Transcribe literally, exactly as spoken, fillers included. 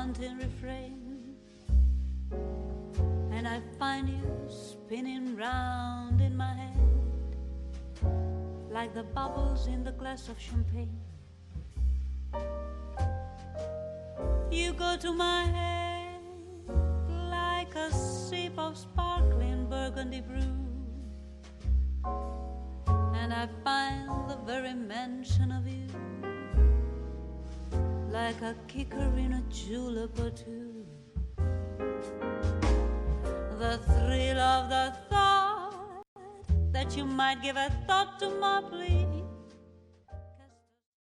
haunting refrain, and I find you spinning round in my head like the bubbles in the glass of champagne. You go to my head like a sip of sparkling burgundy brew, and I find the very mention of you like a kicker in a julep or two. The thrill of the thought that you might give a thought to my plea